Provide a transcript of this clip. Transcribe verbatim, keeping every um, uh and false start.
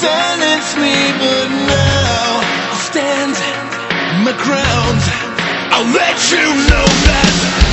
silence me, but now I'll stand my ground. I'll let you know that